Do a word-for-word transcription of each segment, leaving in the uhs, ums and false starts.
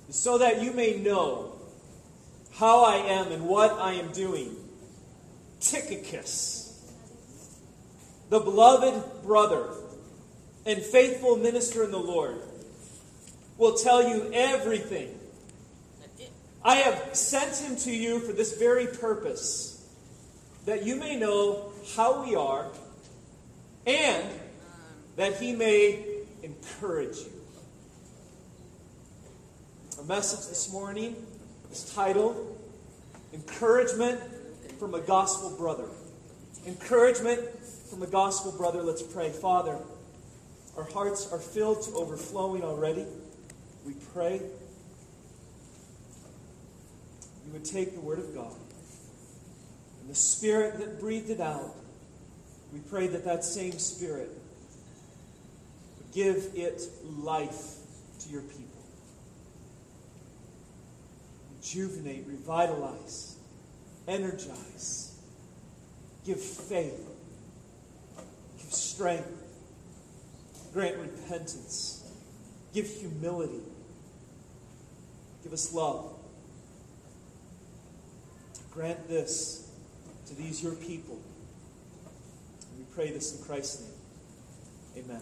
so that you may know how I am and what I am doing. Tychicus, the beloved brother and faithful minister in the Lord, will tell you everything. I have sent him to you for this very purpose, that you may know how we are, and that he may encourage you. Our message this morning is titled, Encouragement from a Gospel Brother. Encouragement from a Gospel Brother. Let's pray. Father, our hearts are filled to overflowing already. We pray you would take the Word of God and the Spirit that breathed it out. We pray that that same Spirit would give it life to your people. Rejuvenate, revitalize, energize, give faith, give strength, grant repentance, give humility, give us love. Grant this to these your people. And we pray this in Christ's name. Amen.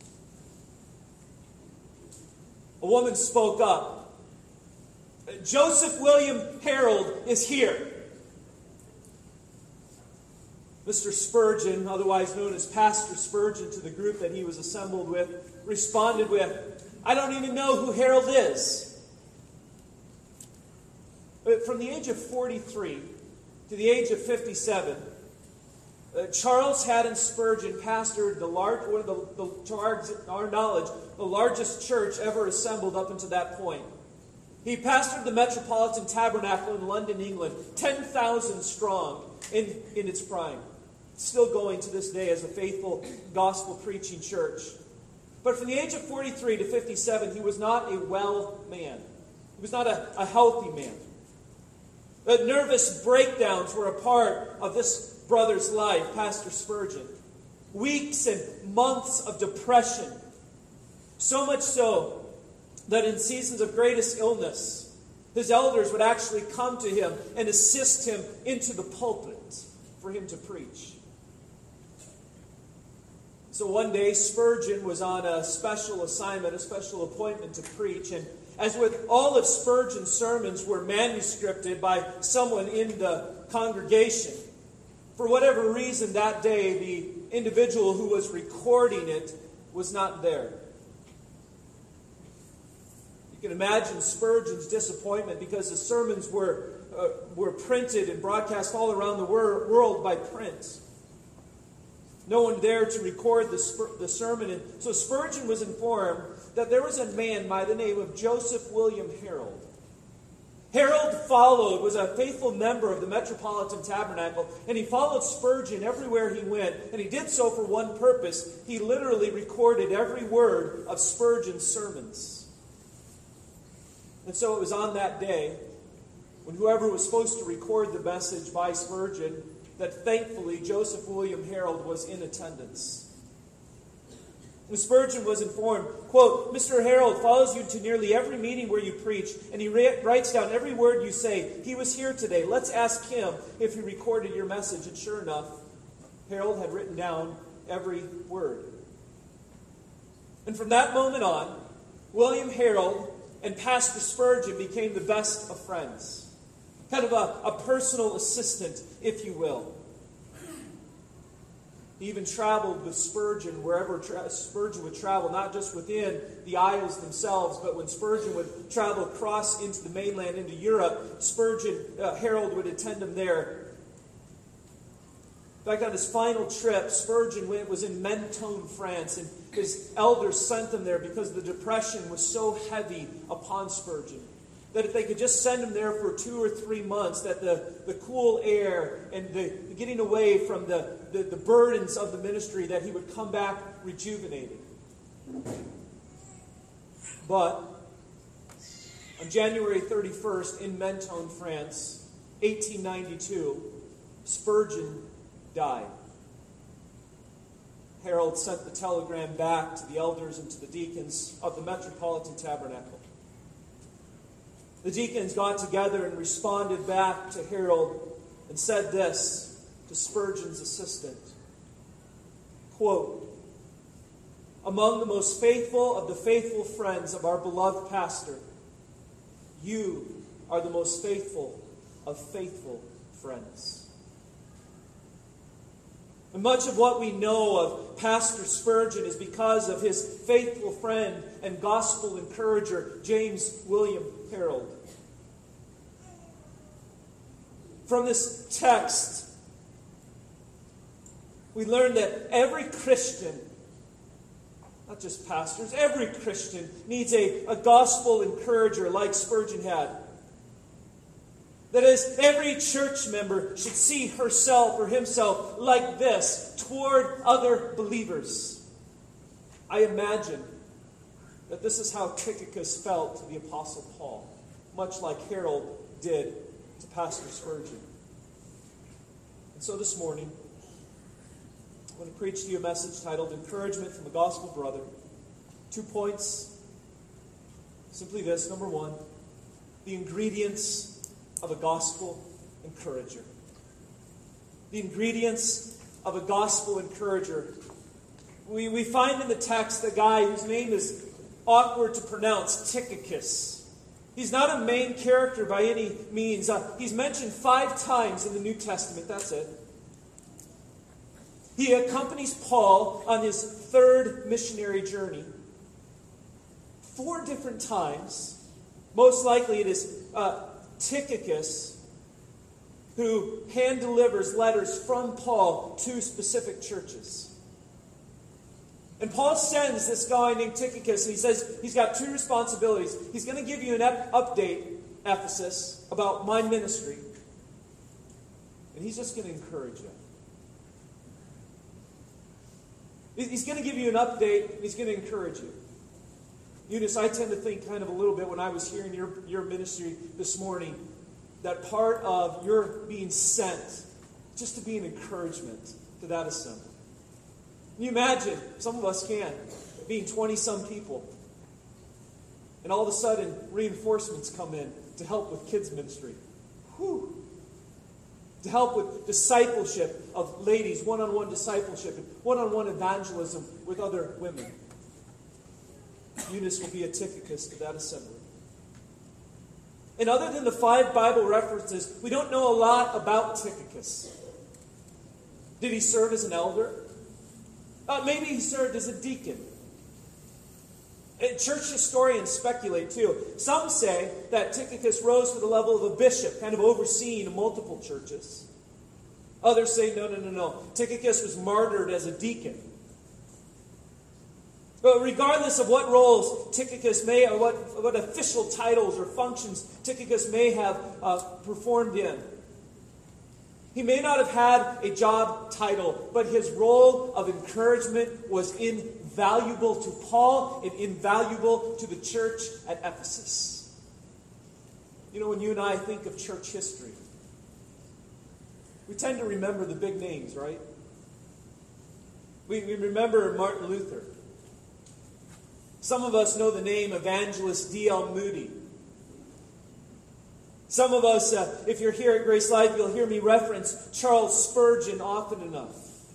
A woman spoke up. Joseph William Harold is here. Mister Spurgeon, otherwise known as Pastor Spurgeon, to the group that he was assembled with, responded with, I don't even know who Harold is. But from the age of forty-three to the age of fifty-seven, uh, Charles Haddon Spurgeon pastored the large, one of the, the, to our, our knowledge, the largest church ever assembled up until that point. He pastored the Metropolitan Tabernacle in London, England, ten thousand strong in, in its prime. Still going to this day as a faithful gospel-preaching church. But from the age of forty-three to fifty-seven, he was not a well man. He was not a, a healthy man. The nervous breakdowns were a part of this brother's life, Pastor Spurgeon. Weeks and months of depression. So much so that in seasons of greatest illness, his elders would actually come to him and assist him into the pulpit for him to preach. So one day, Spurgeon was on a special assignment, a special appointment to preach. And as with all of Spurgeon's sermons were manuscripted by someone in the congregation, for whatever reason that day, the individual who was recording it was not there. You can imagine Spurgeon's disappointment because the sermons were, uh, were printed and broadcast all around the wor- world by print. No one there to record the, Spur- the sermon. And so Spurgeon was informed that there was a man by the name of Joseph William Harold. Harold followed, was a faithful member of the Metropolitan Tabernacle, and he followed Spurgeon everywhere he went, and he did so for one purpose. He literally recorded every word of Spurgeon's sermons. And so it was on that day, when whoever was supposed to record the message by Spurgeon, that thankfully Joseph William Harold was in attendance. When Spurgeon was informed, quote, Mister Harold follows you to nearly every meeting where you preach, and he writes down every word you say. He was here today. Let's ask him if he recorded your message. And sure enough, Harold had written down every word. And from that moment on, William Harold and Pastor Spurgeon became the best of friends. Kind of a, a personal assistant, if you will. He even traveled with Spurgeon wherever tra- Spurgeon would travel, not just within the Isles themselves, but when Spurgeon would travel across into the mainland, into Europe, Spurgeon, uh, Harold would attend him there. In fact, on his final trip, Spurgeon went, was in Mentone, France, and his elders sent him there because the depression was so heavy upon Spurgeon that if they could just send him there for two or three months, that the, the cool air and the, the getting away from the, the, the burdens of the ministry, that he would come back rejuvenated. But on January thirty-first in Mentone, France, eighteen ninety-two, Spurgeon died. Harold sent the telegram back to the elders and to the deacons of the Metropolitan Tabernacle. The deacons got together and responded back to Harold and said this to Spurgeon's assistant. Quote, "Among the most faithful of the faithful friends of our beloved pastor, you are the most faithful of faithful friends." And much of what we know of Pastor Spurgeon is because of his faithful friend and gospel encourager, James William Harold. From this text, we learn that every Christian, not just pastors, every Christian needs a, a gospel encourager like Spurgeon had. That is, every church member should see herself or himself like this toward other believers. I imagine that this is how Tychicus felt to the Apostle Paul, much like Harold did to Pastor Spurgeon. And so this morning, I'm going to preach to you a message titled Encouragement from a Gospel Brother. Two points. Simply this. Number one, the ingredients of a gospel encourager. The ingredients of a gospel encourager. We, we find in the text a guy whose name is awkward to pronounce, Tychicus. He's not a main character by any means. Uh, he's mentioned five times in the New Testament. That's it. He accompanies Paul on his third missionary journey. Four different times. Most likely it is uh, Tychicus who hand delivers letters from Paul to specific churches. And Paul sends this guy named Tychicus, and he says he's got two responsibilities. He's going to give you an ep- update, Ephesus, about my ministry. And he's just going to encourage you. He's going to give you an update, and he's going to encourage you. Eunice, I tend to think kind of a little bit when I was hearing your, your ministry this morning, that part of your being sent just to be an encouragement to that assembly. Can you imagine, some of us can, being twenty-some people, and all of a sudden reinforcements come in to help with kids' ministry. Whew. To help with discipleship of ladies, one-on-one discipleship, and one-on-one evangelism with other women. Eunice will be a Tychicus to that assembly. And other than the five Bible references, we don't know a lot about Tychicus. Did he serve as an elder? Uh, maybe he served as a deacon. And church historians speculate too. Some say that Tychicus rose to the level of a bishop, kind of overseeing multiple churches. Others say, no, no, no, no. Tychicus was martyred as a deacon. But regardless of what roles Tychicus may, or what, what official titles or functions Tychicus may have uh, performed in, he may not have had a job title, but his role of encouragement was invaluable to Paul and invaluable to the church at Ephesus. You know, when you and I think of church history, we tend to remember the big names, right? We, we remember Martin Luther. Some of us know the name Evangelist D L Moody. Some of us, uh, if you're here at Grace Life, you'll hear me reference Charles Spurgeon often enough.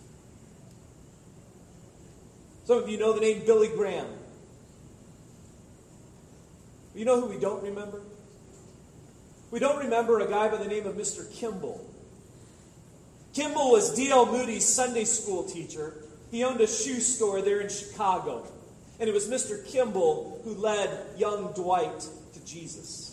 Some of you know the name Billy Graham. You know who we don't remember? We don't remember a guy by the name of Mister Kimball. Kimball was D L Moody's Sunday school teacher. He owned a shoe store there in Chicago. And it was Mister Kimball who led young Dwight to Jesus.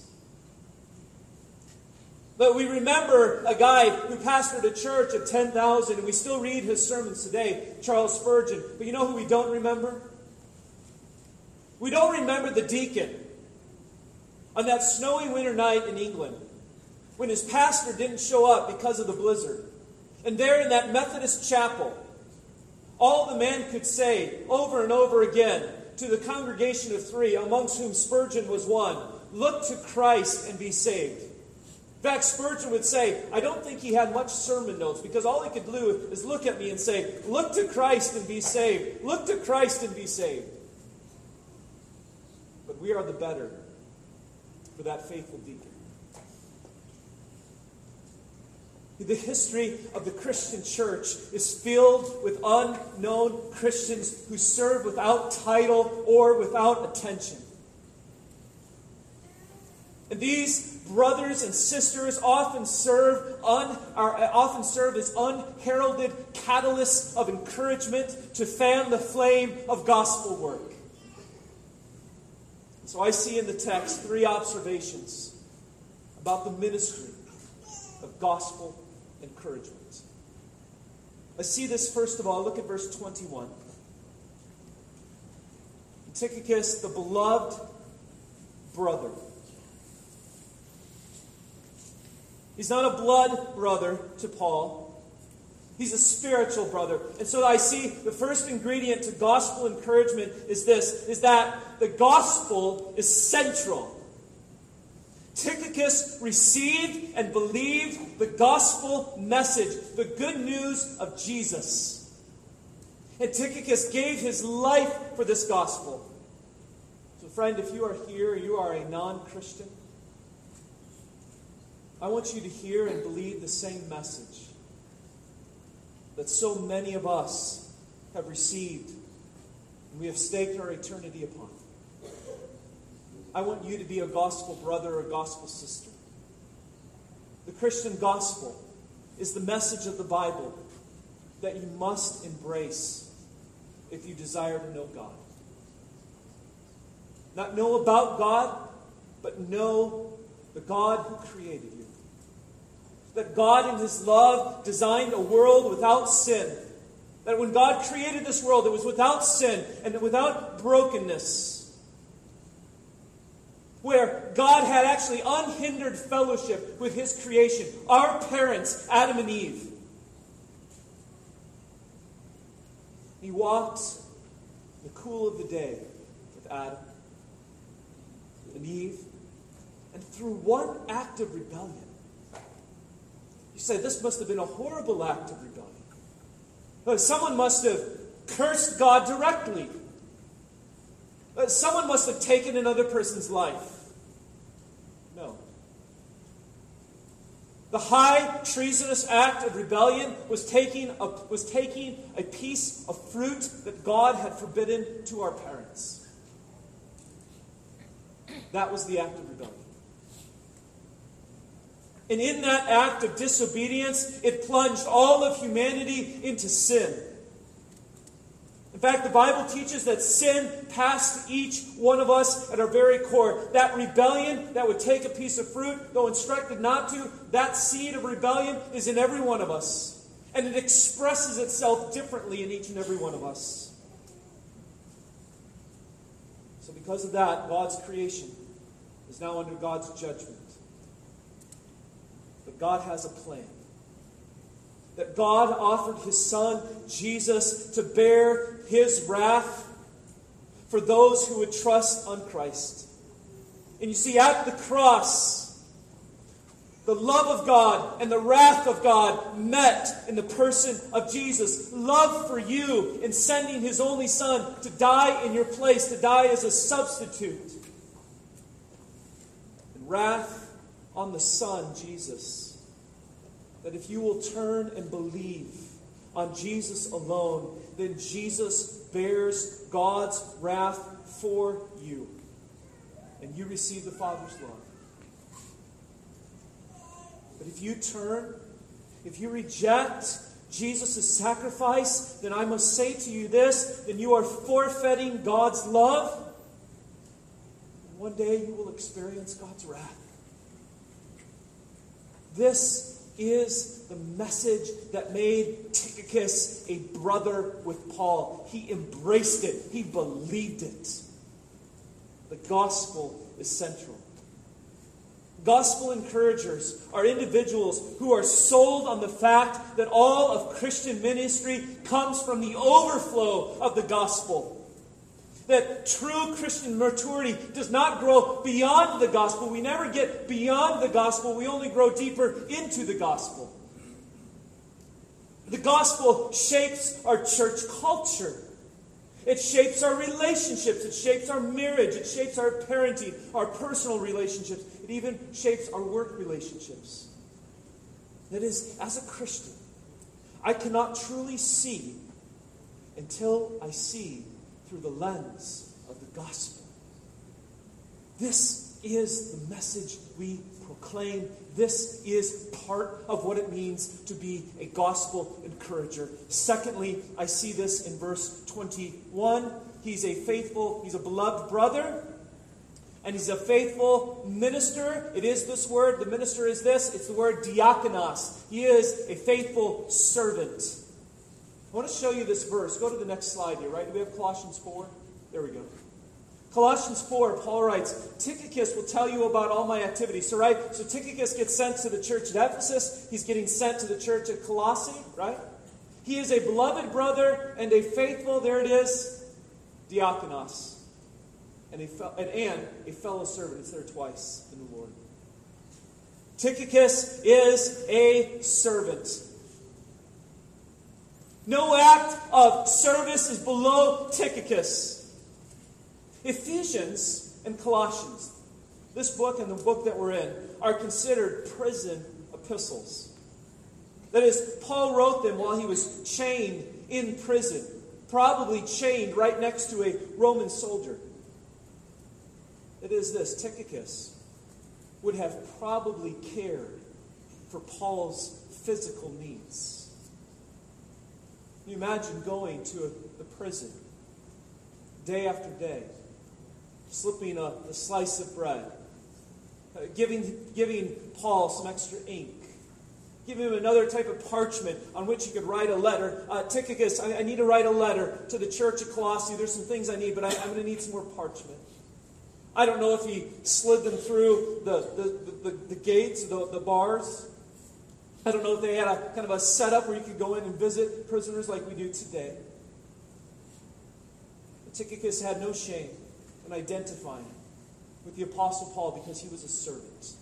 But we remember a guy who pastored a church of ten thousand, and we still read his sermons today, Charles Spurgeon. But you know who we don't remember? We don't remember the deacon on that snowy winter night in England when his pastor didn't show up because of the blizzard. And there in that Methodist chapel, all the man could say over and over again to the congregation of three, amongst whom Spurgeon was one, look to Christ and be saved. In fact, Spurgeon would say, I don't think he had much sermon notes, because all he could do is look at me and say, look to Christ and be saved. Look to Christ and be saved. But we are the better for that faithful deacon. The history of the Christian church is filled with unknown Christians who serve without title or without attention. And these brothers and sisters often serve un, are, often serve as unheralded catalysts of encouragement to fan the flame of gospel work. So I see in the text three observations about the ministry of gospel encouragement. I see this first of all. Look at verse twenty-one. Tychicus, the beloved brother. He's not a blood brother to Paul. He's a spiritual brother. And so I see the first ingredient to gospel encouragement is this, is that the gospel is central. Tychicus received and believed the gospel message, the good news of Jesus. And Tychicus gave his life for this gospel. So friend, if you are here, you are a non-Christian, I want you to hear and believe the same message that so many of us have received and we have staked our eternity upon. I want you to be a gospel brother or gospel sister. The Christian gospel is the message of the Bible that you must embrace if you desire to know God. Not know about God, but know the God who created you. That God in His love designed a world without sin. That when God created this world, it was without sin and without brokenness. Where God had actually unhindered fellowship with His creation. Our parents, Adam and Eve. He walked in the cool of the day with Adam and Eve. And through one act of rebellion, you say, this must have been a horrible act of rebellion. Someone must have cursed God directly. Someone must have taken another person's life. No. The high treasonous act of rebellion was taking a, was taking a piece of fruit that God had forbidden to our parents. That was the act of rebellion. And in that act of disobedience, it plunged all of humanity into sin. In fact, the Bible teaches that sin passed each one of us at our very core. That rebellion that would take a piece of fruit, though instructed not to, that seed of rebellion is in every one of us. And it expresses itself differently in each and every one of us. So because of that, God's creation is now under God's judgment. But God has a plan. That God offered His Son, Jesus, to bear His wrath for those who would trust on Christ. And you see, at the cross, the love of God and the wrath of God met in the person of Jesus. Love for you in sending His only Son to die in your place, to die as a substitute. And wrath on the Son, Jesus. That if you will turn and believe on Jesus alone, then Jesus bears God's wrath for you. And you receive the Father's love. But if you turn, if you reject Jesus' sacrifice, then I must say to you this, then you are forfeiting God's love. And one day you will experience God's wrath. This is the message that made Tychicus a brother with Paul. He embraced it. He believed it. The gospel is central. Gospel encouragers are individuals who are sold on the fact that all of Christian ministry comes from the overflow of the gospel. That true Christian maturity does not grow beyond the gospel. We never get beyond the gospel. We only grow deeper into the gospel. The gospel shapes our church culture. It shapes our relationships. It shapes our marriage. It shapes our parenting, our personal relationships. It even shapes our work relationships. That is, as a Christian, I cannot truly see until I see through the lens of the gospel. This is the message we proclaim. This is part of what it means to be a gospel encourager. Secondly, I see this in verse twenty-one. He's a faithful, he's a beloved brother, and he's a faithful minister. It is this word. The minister is this. It's the word diakonos. He is a faithful servant. I want to show you this verse. Go to the next slide here, right? Do we have Colossians four? There we go. Colossians four, Paul writes, Tychicus will tell you about all my activities. So, right? So Tychicus gets sent to the church at Ephesus. He's getting sent to the church at Colossae, right? He is a beloved brother and a faithful, there it is, diakonos. And a, fe- and, and a fellow servant. It's there twice in the Lord. Tychicus is a servant. No act of service is below Tychicus. Ephesians and Colossians, this book and the book that we're in, are considered prison epistles. That is, Paul wrote them while he was chained in prison, probably chained right next to a Roman soldier. It is this, Tychicus would have probably cared for Paul's physical needs. Can you imagine going to a, the prison day after day, slipping a, a slice of bread, uh, giving, giving Paul some extra ink, giving him another type of parchment on which he could write a letter. Uh, Tychicus, I, I need to write a letter to the church at Colossae. There's some things I need, but I, I'm going to need some more parchment. I don't know if he slid them through the, the, the, the gates, the, the bars. I don't know if they had a kind of a setup where you could go in and visit prisoners like we do today. But Tychicus had no shame in identifying with the Apostle Paul because he was a servant.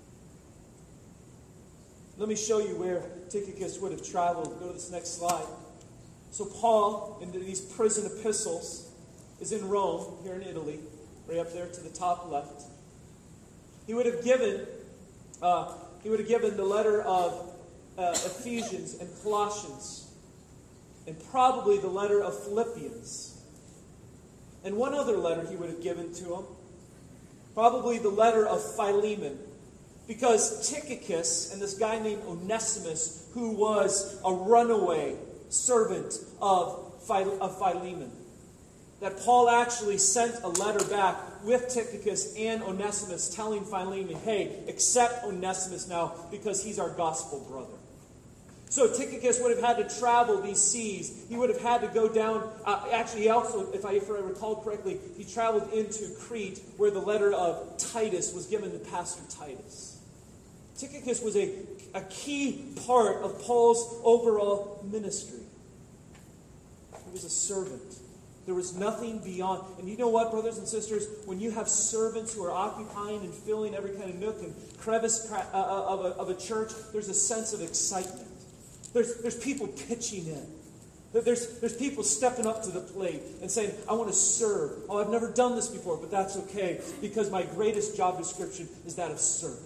Let me show you where Tychicus would have traveled. Go to this next slide. So Paul, in these prison epistles, is in Rome, here in Italy, right up there to the top left. He would have given, uh, he would have given the letter of uh, Ephesians and Colossians, and probably the letter of Philippians, and one other letter he would have given to him, probably the letter of Philemon, because Tychicus and this guy named Onesimus, who was a runaway servant of Philemon, that Paul actually sent a letter back with Tychicus and Onesimus telling Philemon, hey, accept Onesimus now because he's our gospel brother. So Tychicus would have had to travel these seas. He would have had to go down. Uh, actually, he also, if I, if I recall correctly, he traveled into Crete where the letter of Titus was given to Pastor Titus. Tychicus was a, a key part of Paul's overall ministry. He was a servant. There was nothing beyond. And you know what, brothers and sisters? When you have servants who are occupying and filling every kind of nook and crevice of a, of a church, there's a sense of excitement. There's, there's people pitching in. There's, there's people stepping up to the plate and saying, I want to serve. Oh, I've never done this before, but that's okay because my greatest job description is that of servant.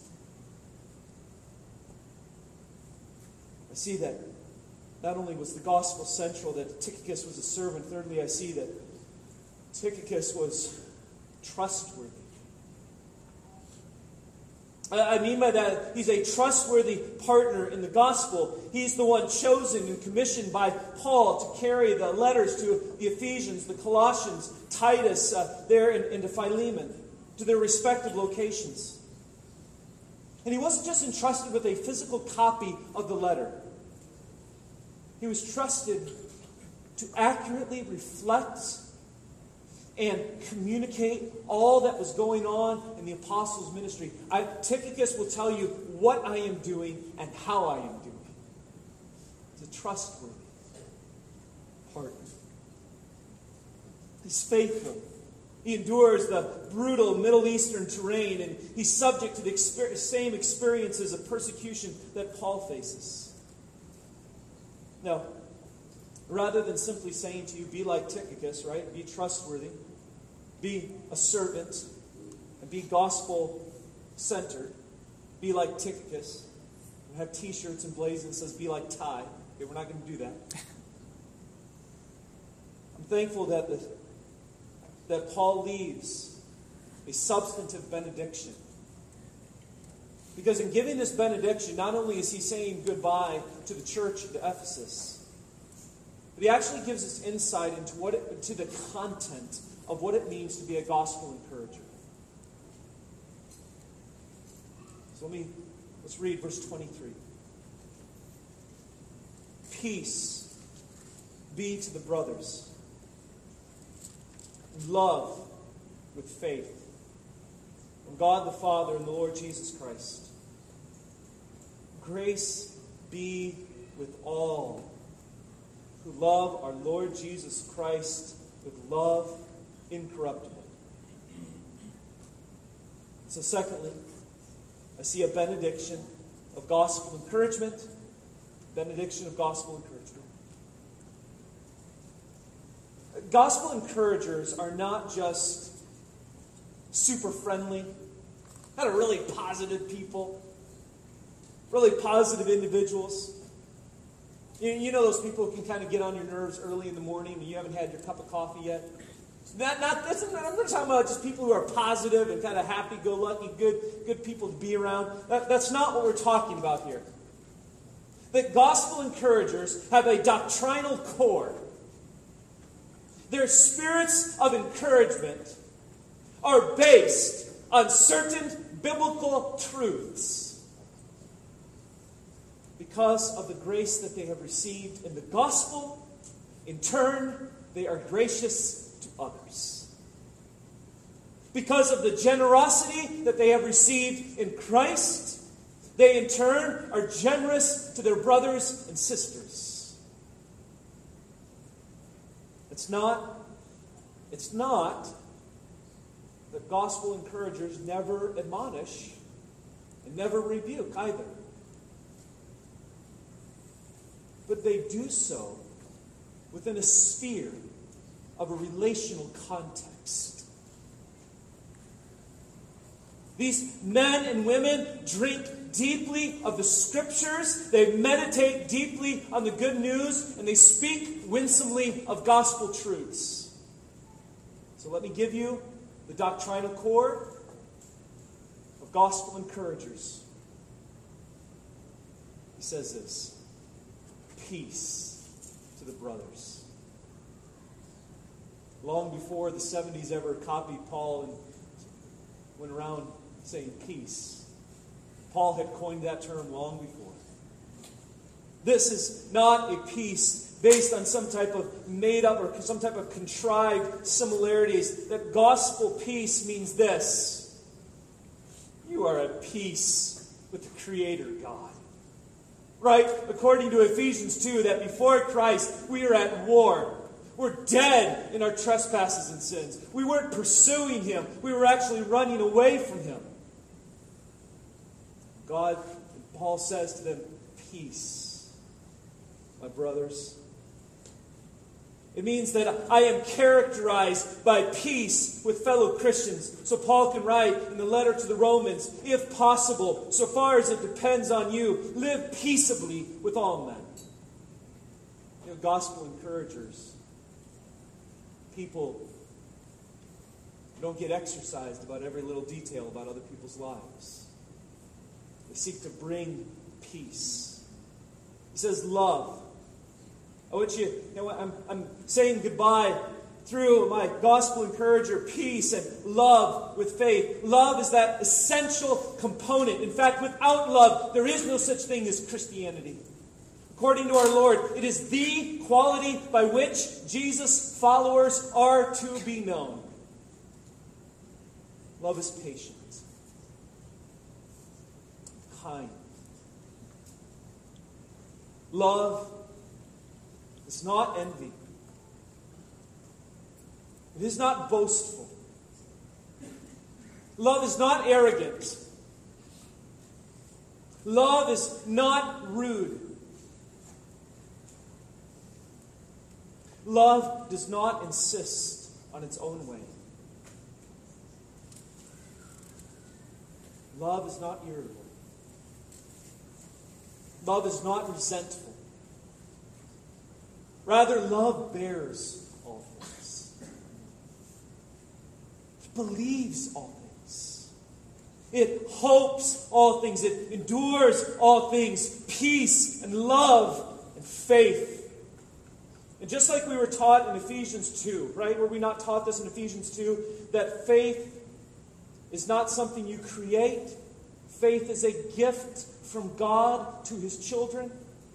I see that not only was the gospel central, that Tychicus was a servant. Thirdly, I see that Tychicus was trustworthy. I mean by that, he's a trustworthy partner in the gospel. He's the one chosen and commissioned by Paul to carry the letters to the Ephesians, the Colossians, Titus, uh, there and, and to Philemon, to their respective locations. And he wasn't just entrusted with a physical copy of the letter. He was trusted to accurately reflect and communicate all that was going on in the apostles' ministry. I, Tychicus will tell you what I am doing and how I am doing. He's a trustworthy partner. He's faithful. He endures the brutal Middle Eastern terrain, and he's subject to the exper- same experiences of persecution that Paul faces. Now, Rather than simply saying to you, be like Tychicus, right? Be trustworthy, be a servant, and be gospel-centered. Be like Tychicus. We have t-shirts and blazons that says, be like Ty. Okay, we're not going to do that. I'm thankful that, the, that Paul leaves a substantive benediction. Because in giving this benediction, not only is he saying goodbye to the church at Ephesus, but he actually gives us insight into what it, to the content of what it means to be a gospel encourager. So let me let's read verse twenty-three. Peace be to the brothers, love with faith, from God the Father and the Lord Jesus Christ. Grace be with all who love our Lord Jesus Christ with love incorruptible. So secondly, I see a benediction of gospel encouragement. Benediction of gospel encouragement. Gospel encouragers are not just super friendly, kind of really positive people, really positive individuals. You, you know those people who can kind of get on your nerves early in the morning and you haven't had your cup of coffee yet? Not, not, that's, I'm not talking about just people who are positive and kind of happy-go-lucky, good, good people to be around. That, that's not what we're talking about here. That gospel encouragers have a doctrinal core. Their spirits of encouragement are based on certain biblical truths because of the grace that they have received in the gospel. In turn, they are gracious to others. Because of the generosity that they have received in Christ, they in turn are generous to their brothers and sisters. It's not, it's not that gospel encouragers never admonish and never rebuke either. But they do so within a sphere of a relational context. These men and women drink deeply of the Scriptures, they meditate deeply on the good news, and they speak winsomely of gospel truths. So let me give you the doctrinal core of gospel encouragers. He says this: peace to the brothers. Long before the seventies ever copied Paul and went around saying peace, Paul had coined that term long before. This is not a peace based on some type of made-up or some type of contrived similarities. That gospel peace means this: you are at peace with the Creator God. Right? According to Ephesians two, that before Christ, we are at war. We're dead in our trespasses and sins. We weren't pursuing Him. We were actually running away from Him. God, Paul says to them, peace, my brothers. It means that I am characterized by peace with fellow Christians. So Paul can write in the letter to the Romans, if possible, so far as it depends on you, live peaceably with all men. You know, gospel encouragers, people who don't get exercised about every little detail about other people's lives. They seek to bring peace. He says love. I want you, you know, I'm, I'm saying goodbye through my gospel encourager, peace and love with faith. Love is that essential component. In fact, without love, there is no such thing as Christianity. According to our Lord, it is the quality by which Jesus' followers are to be known. Love is patient, kind. Love is not envy. It is not boastful. Love is not arrogant. Love is not rude. Love does not insist on its own way. Love is not irritable. Love is not resentful. Rather, love bears all things. It believes all things. It hopes all things. It endures all things. Peace and love and faith. And just like we were taught in Ephesians two, right? Were we not taught this in Ephesians two? That faith is not something you create. Faith is a gift from God to His children.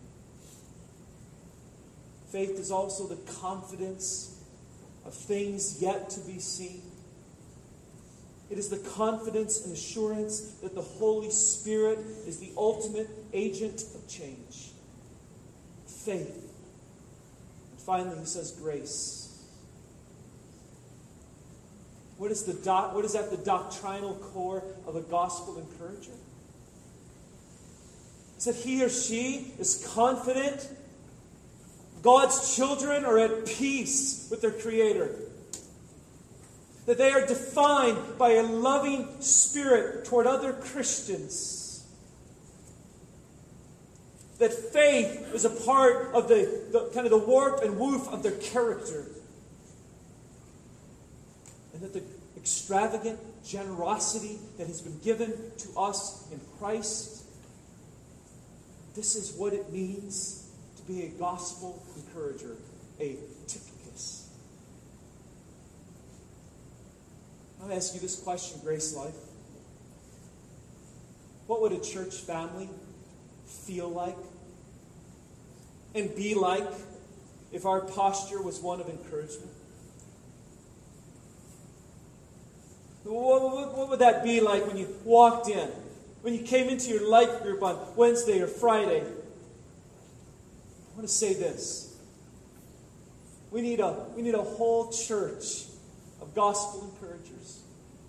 Faith is also the confidence of things yet to be seen. It is the confidence and assurance that the Holy Spirit is the ultimate agent of change. Faith. And finally, he says grace. What is, the doc, what is at the doctrinal core of a gospel encourager? It's that he or she is confident God's children are at peace with their Creator. That they are defined by a loving spirit toward other Christians. That faith is a part of the, the kind of the warp and woof of their character. And that the extravagant generosity that has been given to us in Christ, this is what it means to be a gospel encourager, a Tychicus. I'll ask you this question, Grace Life. What would a church family feel like and be like if our posture was one of encouragement? What, what would that be like when you walked in? When you came into your life group on Wednesday or Friday? I want to say this. We need a, we need a whole church of gospel encouragers.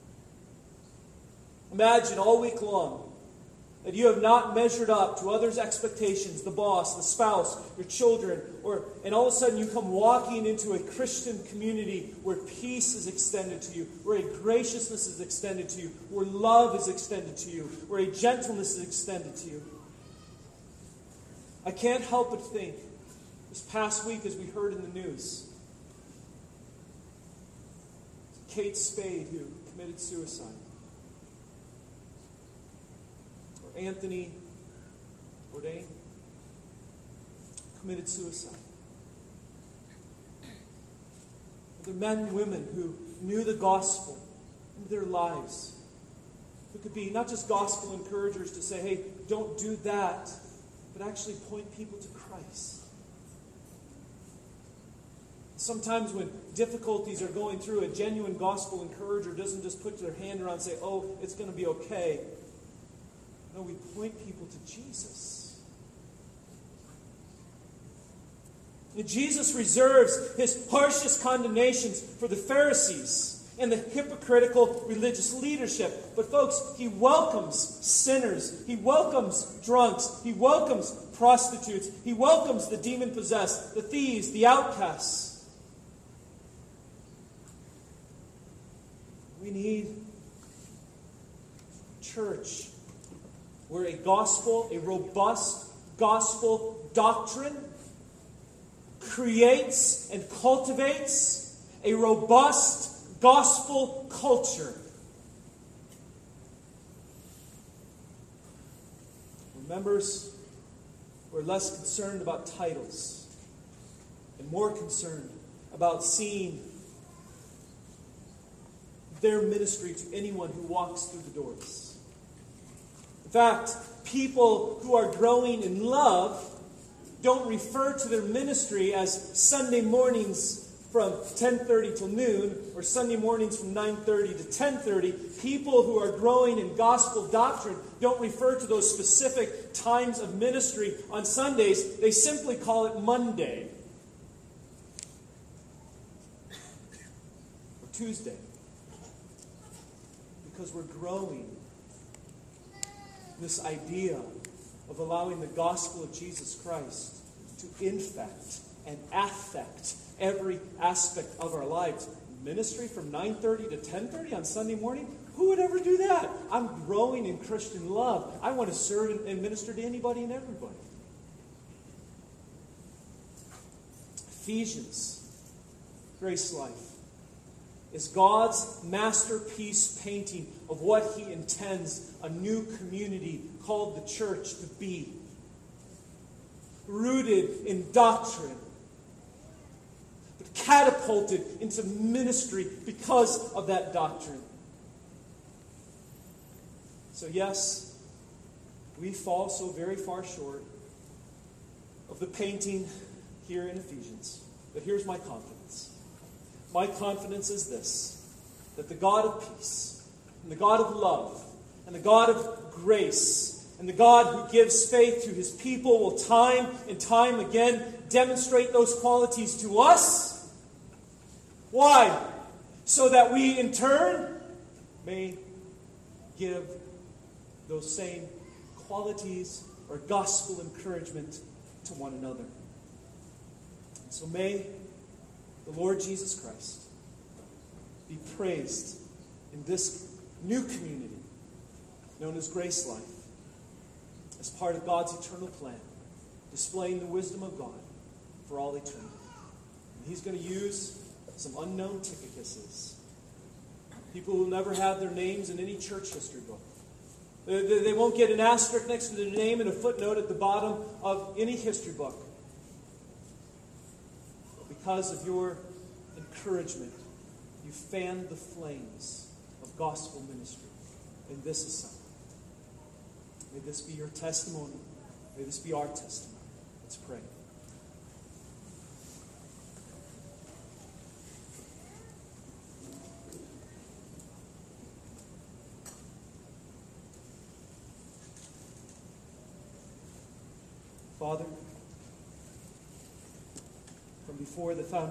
Imagine all week long that you have not measured up to others' expectations, the boss, the spouse, your children, or and all of a sudden you come walking into a Christian community where peace is extended to you, where a graciousness is extended to you, where love is extended to you, where a gentleness is extended to you. I can't help but think, this past week as we heard in the news, Kate Spade who committed suicide. Or Anthony Bourdain committed suicide. Other men and women who knew the gospel in their lives. Who could be not just gospel encouragers to say, hey, don't do that, but actually point people to Christ. Sometimes when difficulties are going through, a genuine gospel encourager doesn't just put their hand around and say, oh, it's going to be okay. No, we point people to Jesus. And Jesus reserves his harshest condemnations for the Pharisees and the hypocritical religious leadership. But folks, he welcomes sinners. He welcomes drunks. He welcomes prostitutes. He welcomes the demon-possessed, the thieves, the outcasts. We need church where a gospel, a robust gospel doctrine creates and cultivates a robust gospel culture. Where members who are less concerned about titles and more concerned about seeing their ministry to anyone who walks through the doors. In fact, people who are growing in love don't refer to their ministry as Sunday mornings from ten thirty till noon or Sunday mornings from nine thirty to ten thirty. People who are growing in gospel doctrine don't refer to those specific times of ministry on Sundays. They simply call it Monday or Tuesday. Because we're growing this idea of allowing the gospel of Jesus Christ to infect and affect every aspect of our lives. Ministry from nine thirty to ten thirty on Sunday morning? Who would ever do that? I'm growing in Christian love. I want to serve and minister to anybody and everybody. Ephesians, Grace Life, is God's masterpiece painting of what He intends a new community called the church to be. Rooted in doctrine, but catapulted into ministry because of that doctrine. So yes, we fall so very far short of the painting here in Ephesians. But here's my confidence. My confidence is this, that the God of peace, and the God of love, and the God of grace, and the God who gives faith to His people will time and time again demonstrate those qualities to us. Why? So that we in turn may give those same qualities or gospel encouragement to one another. So may the Lord Jesus Christ be praised in this new community known as Grace Life, as part of God's eternal plan, displaying the wisdom of God for all eternity. And He's going to use some unknown Tychicuses, people who never have their names in any church history book. They, they won't get an asterisk next to their name and a footnote at the bottom of any history book. But because of your encouragement, you fanned the flames of gospel ministry in this assembly. May this be your testimony. May this be our testimony. Let's pray. Father, from before the foundation